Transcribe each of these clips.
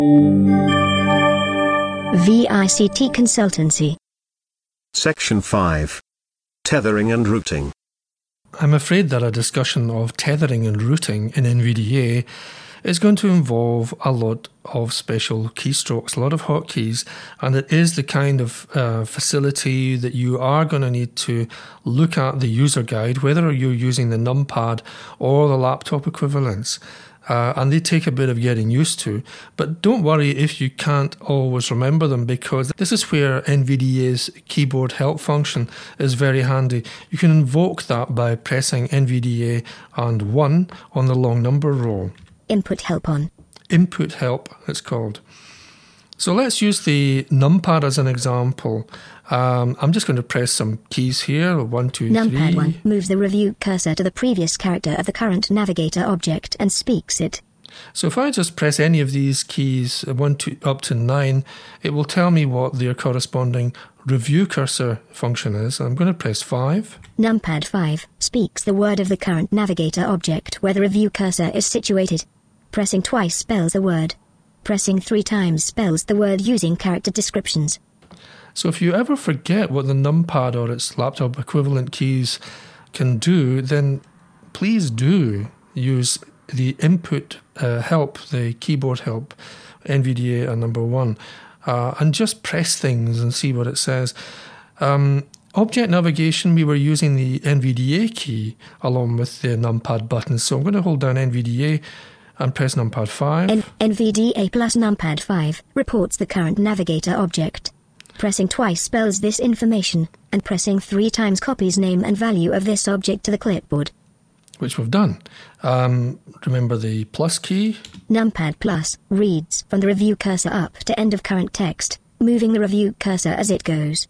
VICT Consultancy. Section 5. Tethering and routing. I'm afraid that a discussion of tethering and routing in NVDA is going to involve a lot of special keystrokes, a lot of hotkeys, and it is the kind of facility that you are going to need to look at the user guide, whether you're using the numpad or the laptop equivalents. And they take a bit of getting used to. But don't worry if you can't always remember them, because this is where NVDA's keyboard help function is very handy. You can invoke that by pressing NVDA and 1 on the long number row. Input help on. Input help, it's called. So let's use the numpad as an example. I'm just going to press some keys here. 1, 2, 3. Numpad 1 moves the review cursor to the previous character of the current navigator object and speaks it. So if I just press any of these keys, 1 to, up to 9, it will tell me what their corresponding review cursor function is. I'm going to press 5. Numpad 5 speaks the word of the current navigator object where the review cursor is situated. Pressing twice spells the word. Pressing 3 times spells the word using character descriptions. So if you ever forget what the numpad or its laptop equivalent keys can do, then please do use the input help, the keyboard help, NVDA and number 1, and just press things and see what it says. Object navigation, we were using the NVDA key along with the numpad buttons. So I'm going to hold down NVDA and press numpad 5. NVDA plus numpad 5 reports the current navigator object. Pressing twice spells this information, and pressing 3 times copies name and value of this object to the clipboard. Which we've done. Remember the plus key? Numpad plus reads from the review cursor up to end of current text, moving the review cursor as it goes.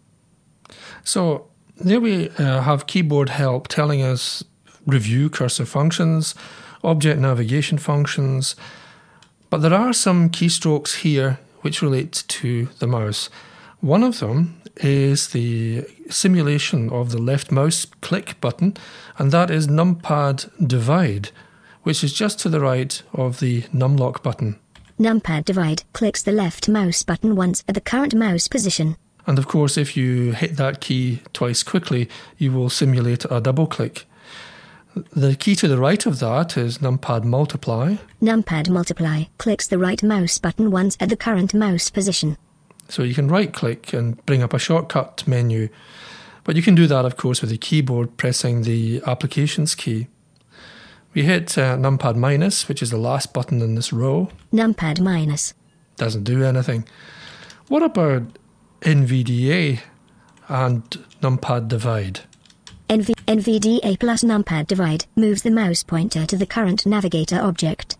So there we have keyboard help telling us review cursor functions, object navigation functions, but there are some keystrokes here which relate to the mouse. One of them is the simulation of the left mouse click button, and that is numpad divide, which is just to the right of the numlock button. Numpad divide clicks the left mouse button once at the current mouse position. And of course, if you hit that key twice quickly, you will simulate a double click. The key to the right of that is numpad multiply. Numpad multiply clicks the right mouse button once at the current mouse position. So you can right-click and bring up a shortcut menu. But you can do that, of course, with the keyboard pressing the applications key. We hit numpad minus, which is the last button in this row. Numpad minus. Doesn't do anything. What about NVDA and numpad divide? NVDA plus numpad divide moves the mouse pointer to the current navigator object.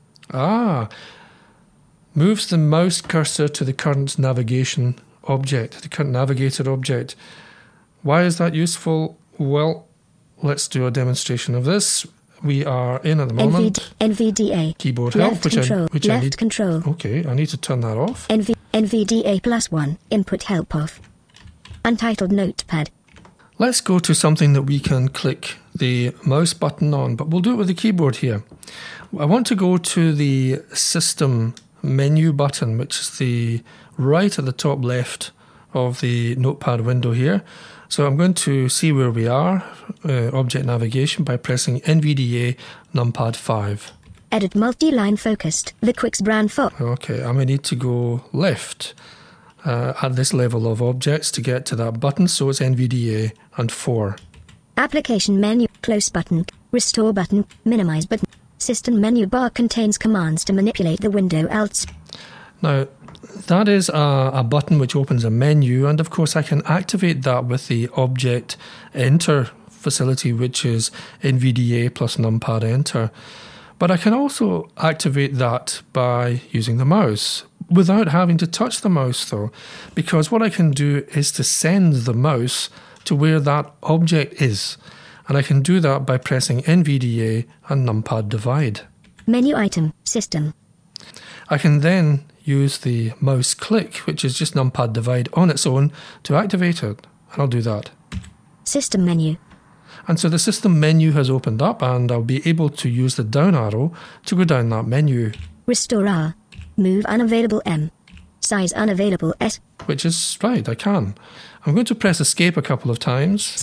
Moves the mouse cursor to the current navigation object, the current navigator object. Why is that useful? Well, let's do a demonstration of this. We are in at the moment. NVDA. Keyboard help, which I need. Control. Okay, I need to turn that off. NVDA plus 1, input help off. Untitled notepad. Let's go to something that we can click the mouse button on, but we'll do it with the keyboard here. I want to go to the system menu button, which is the right at the top left of the notepad window here. So I'm going to see where we are, object navigation, by pressing NVDA numpad 5. Edit multi-line focused, the Quix brown font. Okay, I'm going to need to go left at this level of objects to get to that button, so it's NVDA and 4. Application menu, close button, restore button, minimize button. System menu bar contains commands to manipulate the window alt. Now, that is a button which opens a menu, and of course I can activate that with the object enter facility, which is NVDA plus numpad enter. But I can also activate that by using the mouse, without having to touch the mouse though, because what I can do is to send the mouse to where that object is. And I can do that by pressing NVDA and numpad divide. Menu item, system. I can then use the mouse click, which is just numpad divide on its own, to activate it. And I'll do that. System menu. And so the system menu has opened up, and I'll be able to use the down arrow to go down that menu. Restore R. Move unavailable M. Size unavailable S. Which is right, I can. I'm going to press escape a couple of times.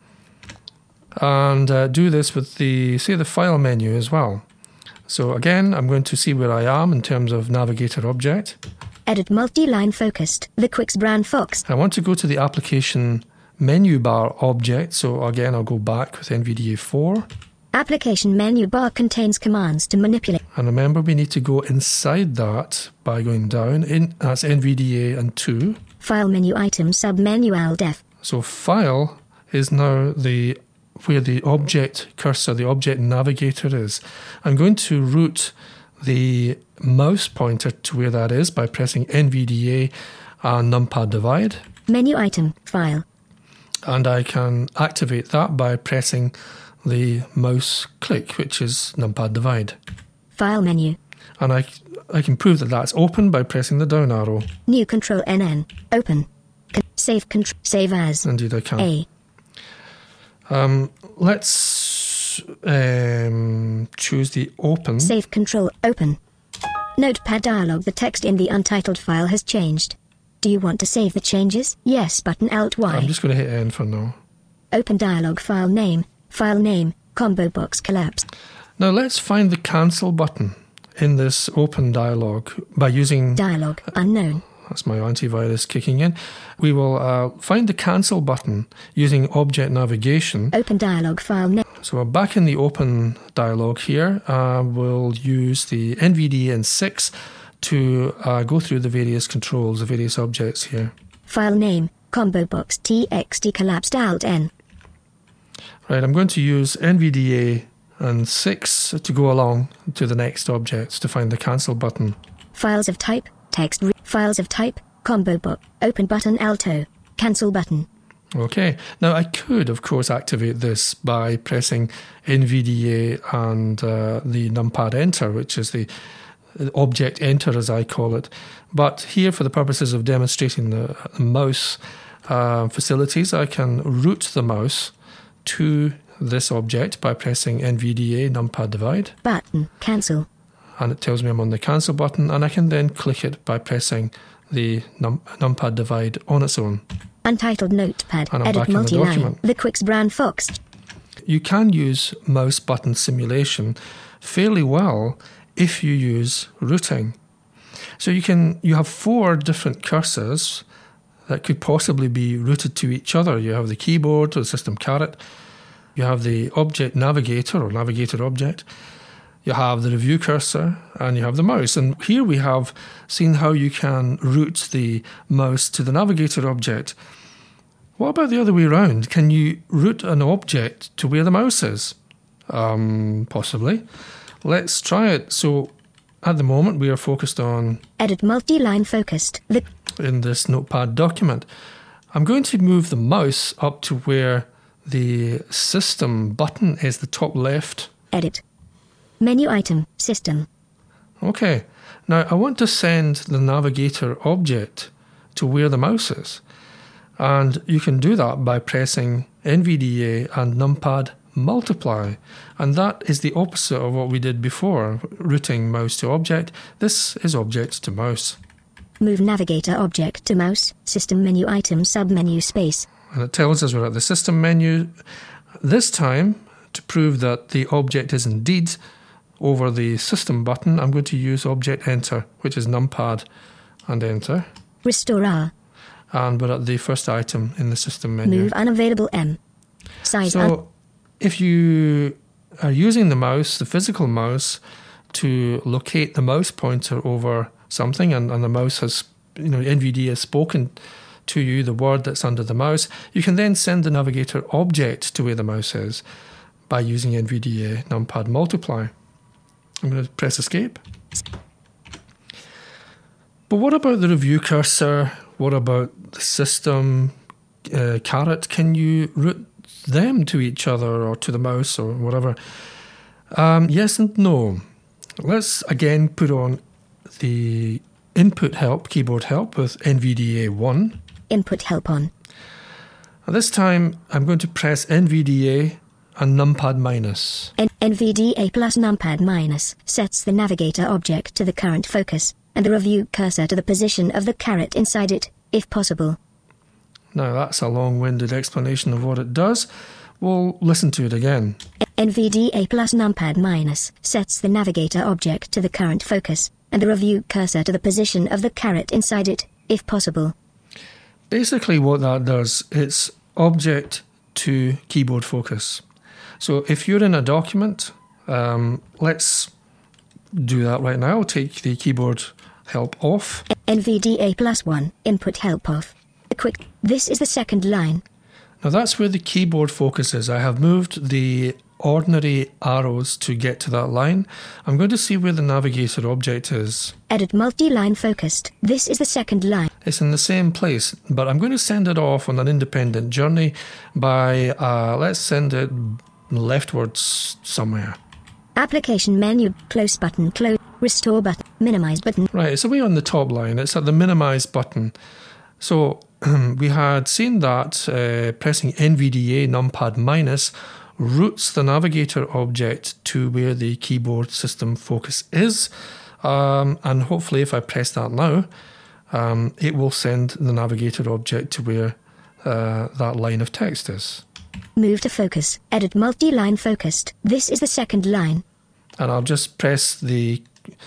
And do this with the file menu as well. So again, I'm going to see where I am in terms of navigator object. Edit multi-line focused. The Quix Brand Fox. I want to go to the application menu bar object. So again, I'll go back with NVDA 4. Application menu bar contains commands to manipulate. And remember, we need to go inside that by going down. That's NVDA and 2. File menu item sub-menu Alt-F. So file is now where the object cursor, the object navigator is. I'm going to route the mouse pointer to where that is by pressing NVDA and numpad divide. Menu item, file. And I can activate that by pressing the mouse click, which is numpad divide. File menu. And I can prove that that's open by pressing the down arrow. New control NN. Open. Save as. Indeed I can. A. Let's choose the open. Save control open. Notepad dialog. The text in the untitled file has changed. Do you want to save the changes? Yes button Alt Y. I'm just going to hit N for now. Open dialog. File name, combo box collapsed. Now let's find the cancel button in this open dialog by using... Dialog unknown. That's my antivirus kicking in. We will find the cancel button using object navigation. Open dialog file name. So we're back in the open dialog here. We'll use the NVDA and 6 to go through the various controls, the various objects here. File name, combo box txt collapsed Alt N. Right, I'm going to use NVDA and 6 to go along to the next objects to find the cancel button. Files of type, text, files of type, combo box, open button Alto, cancel button. Okay, now I could of course activate this by pressing NVDA and the numpad enter, which is the object enter as I call it. But here, for the purposes of demonstrating the mouse facilities, I can route the mouse to this object by pressing NVDA numpad divide. Button, cancel. And it tells me I'm on the cancel button, and I can then click it by pressing the numpad divide on its own. Untitled notepad, and I'm edit back in the multi-line, document. the Quix Brand Fox. You can use mouse button simulation fairly well if you use routing. So you have 4 different cursors that could possibly be routed to each other. You have the keyboard or the system caret. You have the object navigator or navigator object. You have the review cursor and you have the mouse. And here we have seen how you can route the mouse to the navigator object. What about the other way around? Can you route an object to where the mouse is? Possibly. Let's try it. So at the moment we are focused on edit multi-line focused in this notepad document. I'm going to move the mouse up to where the system button is, the top left. Edit. Menu item, system. Okay. Now I want to send the navigator object to where the mouse is. And you can do that by pressing NVDA and numpad multiply. And that is the opposite of what we did before, routing mouse to object. This is object to mouse. Move navigator object to mouse, system menu item submenu space. And it tells us we're at the system menu. This time, to prove that the object is indeed over the system button, I'm going to use object enter, which is numpad and enter. Restore R. And we're at the first item in the system menu. Move unavailable M. Size so if you are using the mouse, the physical mouse, to locate the mouse pointer over something, and the mouse has, NVDA has spoken to you the word that's under the mouse, you can then send the navigator object to where the mouse is by using NVDA numpad multiply. I'm going to press escape. But what about the review cursor? What about the system caret? Can you route them to each other or to the mouse or whatever? Yes and no. Let's again put on the input help, keyboard help with NVDA 1. Input help on. And this time I'm going to press NVDA and numpad minus. NVDA plus numpad minus sets the navigator object to the current focus. and the review cursor to the position of the caret inside it, if possible. Now that's a long-winded explanation of what it does. We'll listen to it again. NVDA plus numpad minus sets the navigator object to the current focus, and the review cursor to the position of the caret inside it, if possible. Basically what that does, it's object to keyboard focus. So if you're in a document, let's do that right now. Take the keyboard help off. NVDA plus 1, input help off. Quick, this is the second line. Now that's where the keyboard focus is. I have moved the ordinary arrows to get to that line. I'm going to see where the navigator object is. Edit multi-line focused. This is the second line. It's in the same place, but I'm going to send it off on an independent journey by, let's send it leftwards somewhere. Application menu, close button, close, restore button, minimize button. Right, it's away on the top line. It's at the minimize button. So we had seen that pressing NVDA numpad minus routes the navigator object to where the keyboard system focus is. And hopefully if I press that now, it will send the navigator object to where that line of text is. Move to focus. Edit multi-line focused. This is the second line. And I'll just press the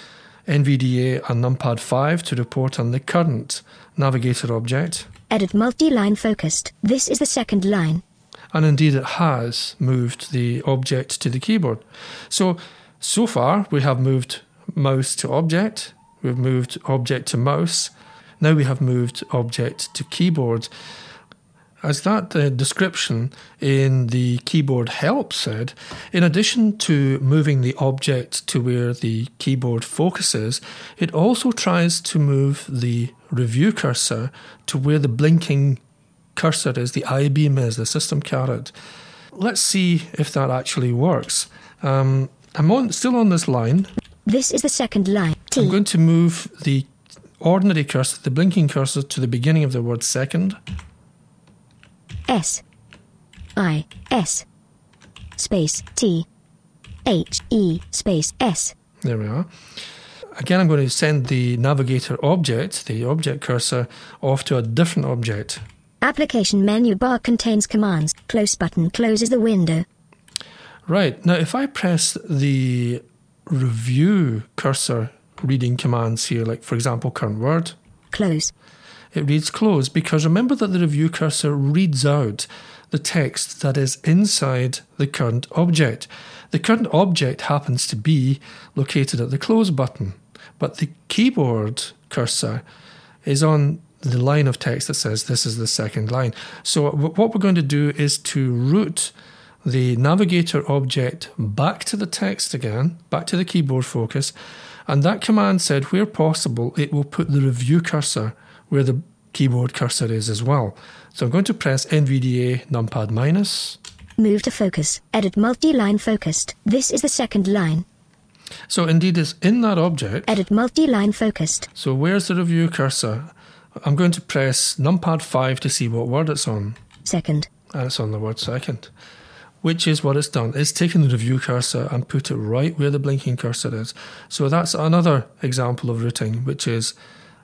NVDA and numpad 5 to report on the current navigator object. Edit multi-line focused. This is the second line. And indeed it has moved the object to the keyboard. So far we have moved mouse to object, we've moved object to mouse, now we have moved object to keyboard. As that description in the keyboard help said, in addition to moving the object to where the keyboard focuses, it also tries to move the review cursor to where the blinking cursor is, the I-beam is, the system caret. Let's see if that actually works. I'm still on this line. This is the second line. I'm going to move the ordinary cursor, the blinking cursor, to the beginning of the word second. S I S space T H E space S. There we are. Again, I'm going to send the navigator object, the object cursor, off to a different object. Application menu bar contains commands. Close button closes the window. Right, now if I press the review cursor reading commands here, like for example current word, close. It reads close because remember that the review cursor reads out the text that is inside the current object. The current object happens to be located at the close button, but the keyboard cursor is on the line of text that says this is the second line. So what we're going to do is to route the navigator object back to the text again, back to the keyboard focus, and that command said where possible it will put the review cursor where the keyboard cursor is as well. So I'm going to press NVDA numpad minus. Move to focus. Edit multi-line focused. This is the second line. So indeed it's in that object. Edit multi-line focused. So where's the review cursor? I'm going to press numpad 5 to see what word it's on. Second. And it's on the word second, which is what it's done. It's taken the review cursor and put it right where the blinking cursor is. So that's another example of routing, which is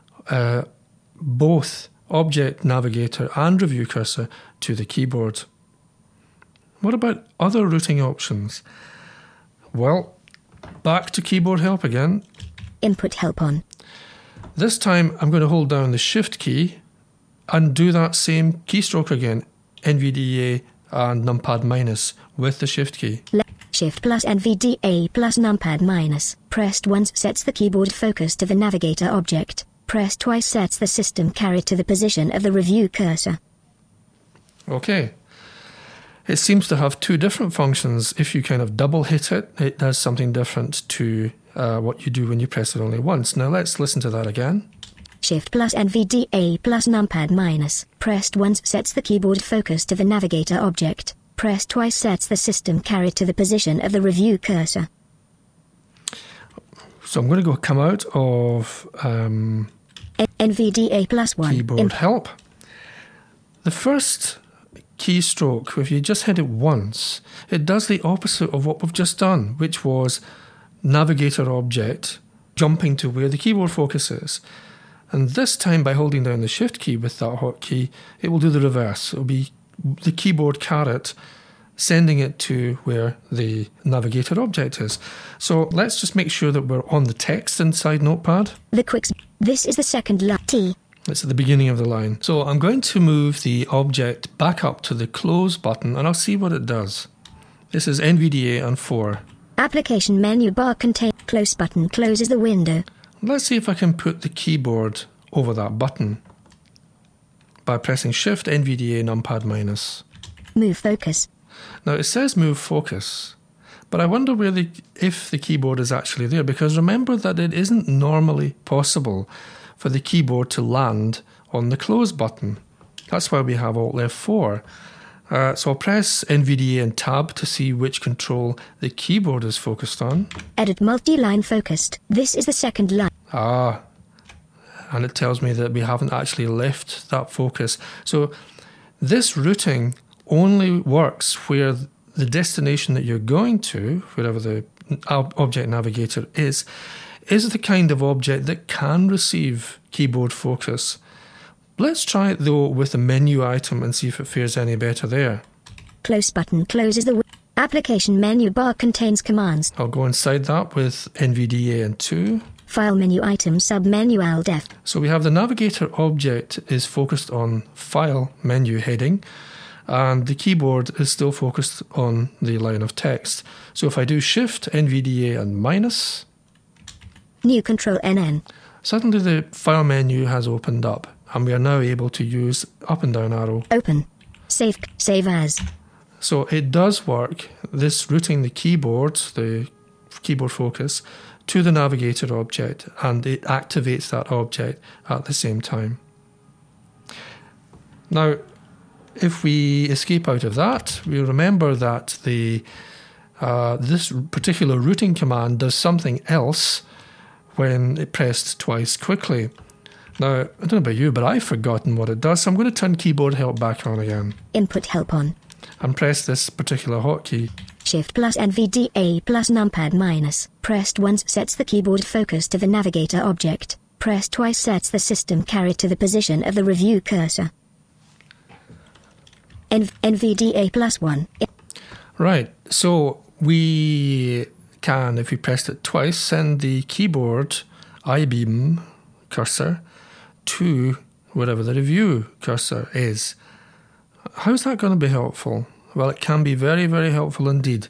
both object navigator and review cursor to the keyboard. What about other routing options? Well, back to keyboard help again. Input help on. This time I'm going to hold down the shift key and do that same keystroke again, NVDA and numpad minus with the shift key. Shift plus NVDA plus numpad minus. Pressed once sets the keyboard focus to the navigator object. Pressed twice sets the system caret to the position of the review cursor. Okay. It seems to have two different functions. If you kind of double hit it, it does something different to what you do when you press it only once. Now let's listen to that again. Shift plus NVDA plus numpad minus. Pressed once sets the keyboard focus to the navigator object. Pressed twice sets the system caret to the position of the review cursor. So I'm going to come out of NVDA plus 1. Keyboard help. The first keystroke, if you just hit it once, it does the opposite of what we've just done, which was navigator object jumping to where the keyboard focus is. And this time, by holding down the Shift key with that hotkey, it will do the reverse. It will be the keyboard caret sending it to where the navigator object is. So let's just make sure that we're on the text inside Notepad. The quicks. This is the second line. T. It's at the beginning of the line. So I'm going to move the object back up to the close button and I'll see what it does. This is NVDA and 4. Application menu bar contain. Close button closes the window. Let's see if I can put the keyboard over that button by pressing Shift NVDA numpad minus. Move focus. Now it says move focus, but I wonder if the keyboard is actually there, because remember that it isn't normally possible for the keyboard to land on the close button. That's why we have Alt F4. So I'll press NVDA and Tab to see which control the keyboard is focused on. Edit multi-line focused. This is the second line. And it tells me that we haven't actually left that focus. So this routing only works where the destination that you're going to, wherever the object navigator is the kind of object that can receive keyboard focus. Let's try it though with the menu item and see if it fares any better there. Close button closes the application menu bar contains commands. I'll go inside that with NVDA and 2. File menu item submenu Alt F. So we have the navigator object is focused on file menu heading, and the keyboard is still focused on the line of text. So if I do Shift NVDA and minus, new control NN. Suddenly the file menu has opened up and we are now able to use up and down arrow. Open. Save as. So it does work, this routing the keyboard focus, to the navigator object, and it activates that object at the same time. Now, if we escape out of that, we remember that this particular routing command does something else when it pressed twice quickly. Now, I don't know about you, but I've forgotten what it does, so I'm going to turn keyboard help back on again. Input help on. And press this particular hotkey. Shift plus NVDA plus numpad minus. Pressed once sets the keyboard focus to the navigator object. Pressed twice sets the system caret to the position of the review cursor. NVDA plus 1. Right, so we can, if we pressed it twice, send the keyboard I-beam cursor to wherever the review cursor is. How's that going to be helpful? Well, it can be very, very helpful indeed.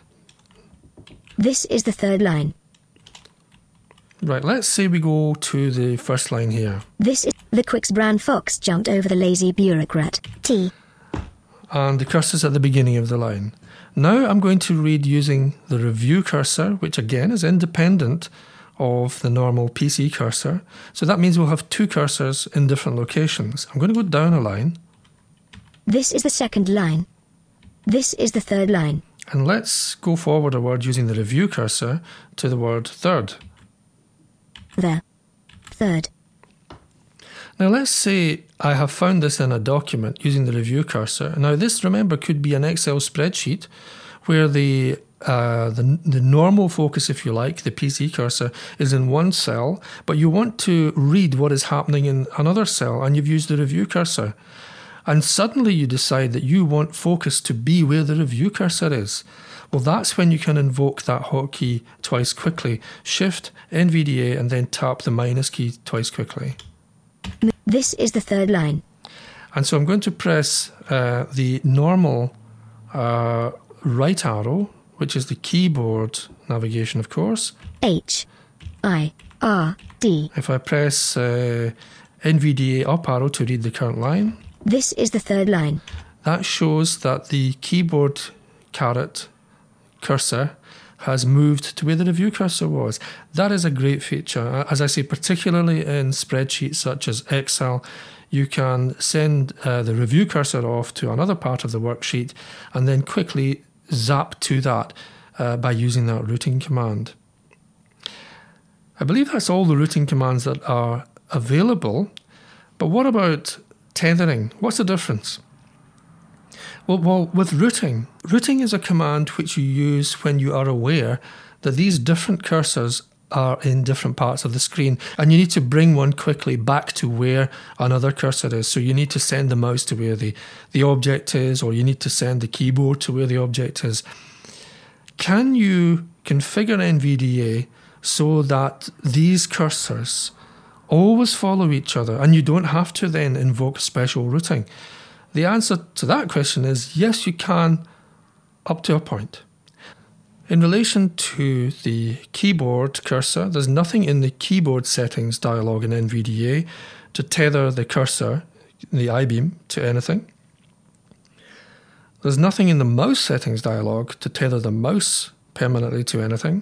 This is the third line. Right, let's say we go to the first line here. This is the Quicks brown fox jumped over the lazy bureaucrat. T. And the cursor's at the beginning of the line. Now I'm going to read using the review cursor, which again is independent of the normal PC cursor. So that means we'll have two cursors in different locations. I'm going to go down a line. This is the second line. This is the third line. And let's go forward a word using the review cursor to the word third. The third. Now let's say I have found this in a document using the review cursor. Now this, remember, could be an Excel spreadsheet where the normal focus, if you like, the PC cursor, is in one cell, but you want to read what is happening in another cell, and you've used the review cursor. And suddenly you decide that you want focus to be where the review cursor is. Well, that's when you can invoke that hotkey twice quickly. Shift, NVDA, and then tap the minus key twice quickly. This is the third line. And so I'm going to press the normal right arrow, which is the keyboard navigation, of course. H, I, R, D. If I press NVDA up arrow to read the current line. This is the third line. That shows that the keyboard caret cursor has moved to where the review cursor was. That is a great feature. As I say, particularly in spreadsheets such as Excel, you can send the review cursor off to another part of the worksheet and then quickly zap to that by using that routing command. I believe that's all the routing commands that are available. But what about tethering? What's the difference? Well, with routing is a command which you use when you are aware that these different cursors are in different parts of the screen, and you need to bring one quickly back to where another cursor is. So you need to send the mouse to where the object is, or you need to send the keyboard to where the object is. Can you configure NVDA so that these cursors always follow each other and you don't have to then invoke special routing? The answer to that question is yes, you can, up to a point. In relation to the keyboard cursor, there's nothing in the keyboard settings dialog in NVDA to tether the cursor, the I-beam, to anything. There's nothing in the mouse settings dialog to tether the mouse permanently to anything.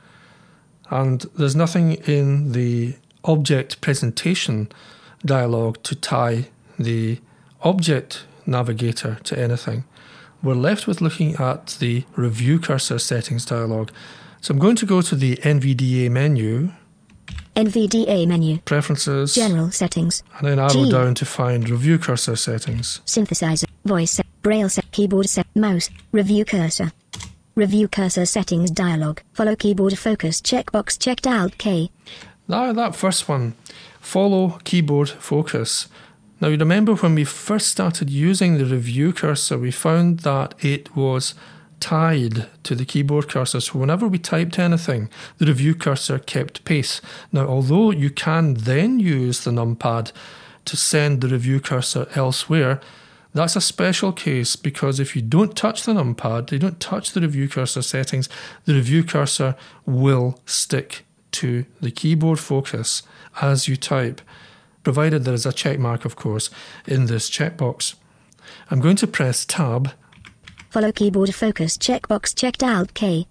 And there's nothing in the object presentation dialog to tie the object navigator to anything. We're left with looking at the review cursor settings dialog. So I'm going to go to the NVDA menu. NVDA menu. Preferences. General settings. And then arrow down to find review cursor settings. Synthesizer. Voice set. Braille set. Keyboard set. Mouse. Review cursor. Review cursor settings dialog. Follow keyboard focus checkbox checked out K. Now that first one. Follow keyboard focus. Now you remember when we first started using the review cursor, we found that it was tied to the keyboard cursor. So whenever we typed anything, the review cursor kept pace. Now although you can then use the numpad to send the review cursor elsewhere, that's a special case, because if you don't touch the numpad, you don't touch the review cursor settings, the review cursor will stick to the keyboard focus as you type, provided there is a check mark, of course, in this checkbox. I'm going to press Tab. Follow keyboard focus checkbox checked out K.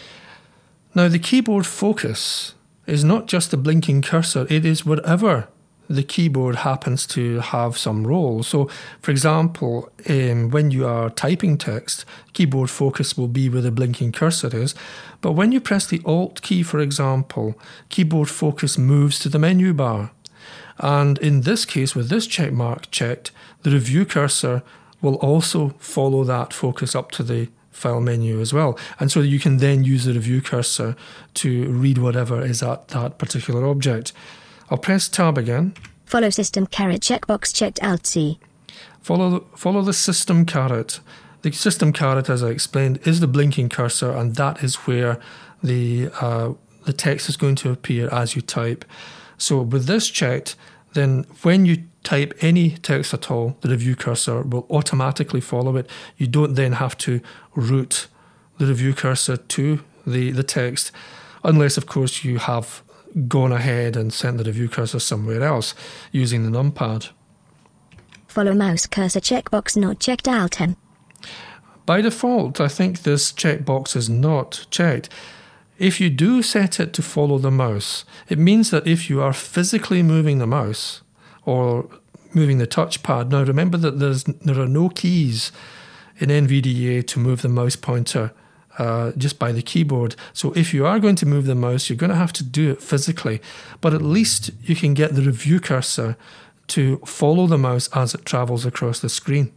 Now the keyboard focus is not just the blinking cursor, it is wherever the keyboard happens to have some role. So, for example, when you are typing text, keyboard focus will be where the blinking cursor is. But when you press the Alt key, for example, keyboard focus moves to the menu bar. And in this case, with this check mark checked, the review cursor will also follow that focus up to the file menu as well. And so you can then use the review cursor to read whatever is at that particular object. I'll press Tab again. Follow system caret checkbox checked out C. Follow the system caret. The system caret, as I explained, is the blinking cursor, and that is where the text is going to appear as you type. So with this checked, then when you type any text at all, the review cursor will automatically follow it. You don't then have to route the review cursor to the text, unless, of course, you have gone ahead and sent the review cursor somewhere else using the numpad. Follow mouse cursor checkbox not checked out M. By default, I think this checkbox is not checked. If you do set it to follow the mouse, it means that if you are physically moving the mouse or moving the touchpad, now remember that there are no keys in NVDA to move the mouse pointer just by the keyboard. So if you are going to move the mouse, you're going to have to do it physically. But at least you can get the review cursor to follow the mouse as it travels across the screen.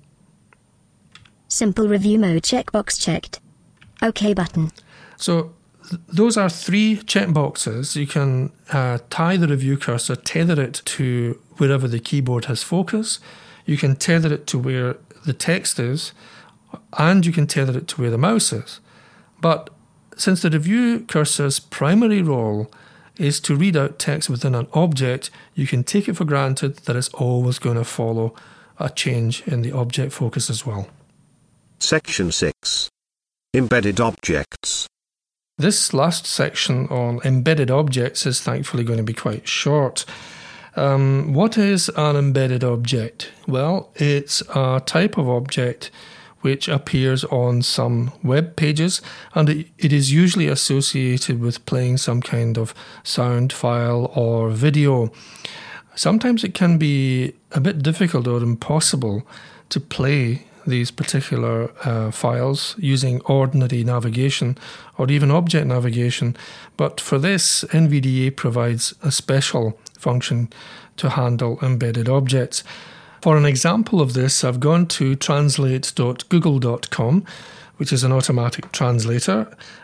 Simple review mode checkbox checked. OK button. So those are three checkboxes. You can tie the review cursor, tether it to wherever the keyboard has focus. You can tether it to where the text is, and you can tether it to where the mouse is. But since the review cursor's primary role is to read out text within an object, you can take it for granted that it's always going to follow a change in the object focus as well. Section 6. Embedded objects. This last section on embedded objects is thankfully going to be quite short. What is an embedded object? Well, it's a type of object which appears on some web pages, and it is usually associated with playing some kind of sound file or video. Sometimes it can be a bit difficult or impossible to play these particular files using ordinary navigation or even object navigation, but for this, NVDA provides a special function to handle embedded objects. For an example of this, I've gone to translate.google.com, which is an automatic translator,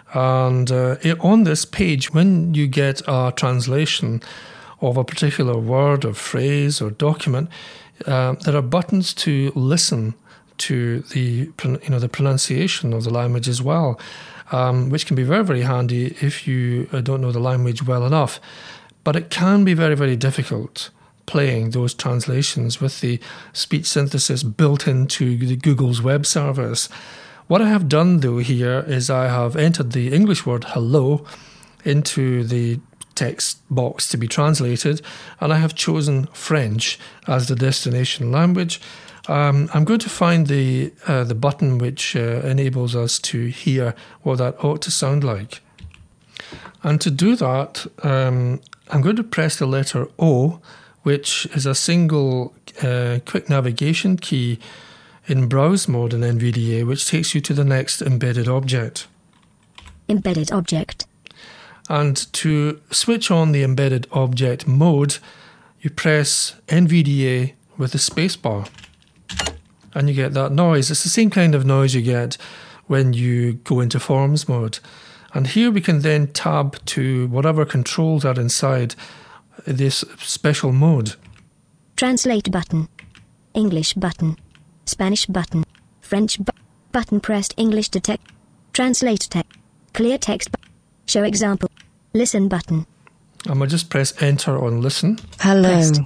And on this page, when you get a translation of a particular word or phrase or document, there are buttons to listen to the pronunciation of the language as well, which can be very, very handy if you don't know the language well enough. But it can be very, very difficult playing those translations with the speech synthesis built into the Google's web service. What I have done, though, here is I have entered the English word hello into the text box to be translated, and I have chosen French as the destination language. I'm going to find the button which enables us to hear what that ought to sound like. And to do that, I'm going to press the letter O, which is a single quick navigation key in browse mode in NVDA, which takes you to the next embedded object. Embedded object. And to switch on the embedded object mode, you press NVDA with the spacebar. And you get that noise. It's the same kind of noise you get when you go into forms mode. And here we can then tab to whatever controls are inside this special mode. Translate button. English button. Spanish button. French button pressed English to text. Translate text. Clear text. Show example. Listen button. And we'll just press enter on listen. Hello. Pressed.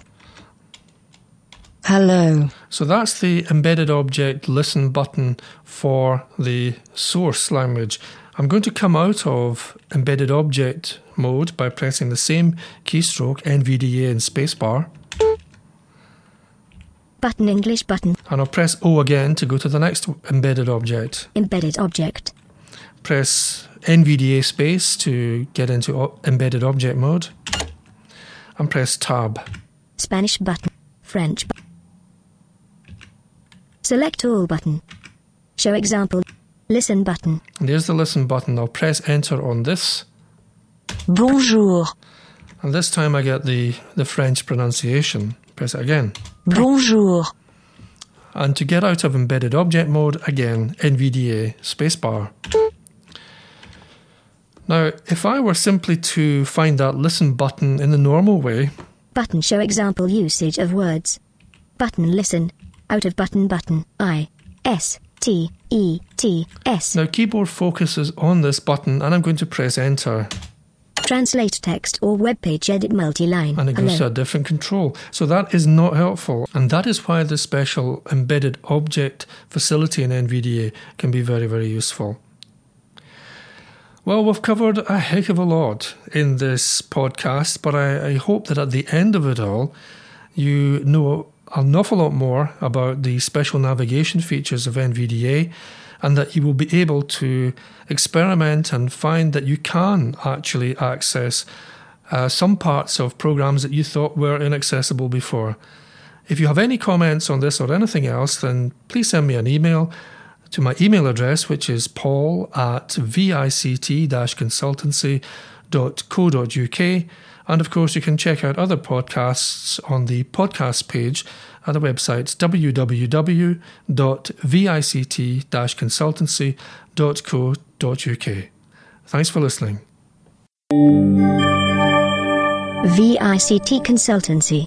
Hello. So that's the embedded object listen button for the source language. I'm going to come out of embedded object mode by pressing the same keystroke, NVDA and spacebar. Button English button. And I'll press O again to go to the next embedded object. Embedded object. Press NVDA space to get into embedded object mode. And press tab. Spanish button. French button. Select all button. Show example. Listen button. And there's the listen button. I'll press enter on this. Bonjour. And this time I get the French pronunciation. Press it again. Bonjour. And to get out of embedded object mode, again, NVDA spacebar. Now, if I were simply to find that listen button in the normal way, Button show example usage of words. Button listen. Out of button button. I-S-T-E-T-S. now keyboard focuses on this button and I'm going to press enter. Translate text or web page edit multi-line. And it goes to a different control. So that is not helpful. And that is why the special embedded object facility in NVDA can be very, very useful. Well, we've covered a heck of a lot in this podcast, but I hope that at the end of it all, you know an awful lot more about the special navigation features of NVDA, and that you will be able to experiment and find that you can actually access some parts of programs that you thought were inaccessible before. If you have any comments on this or anything else, then please send me an email to my email address, which is paul@vict-consultancy.co.uk. And of course, you can check out other podcasts on the podcast page at the website www.vict-consultancy.co.uk. Thanks for listening. VICT Consultancy.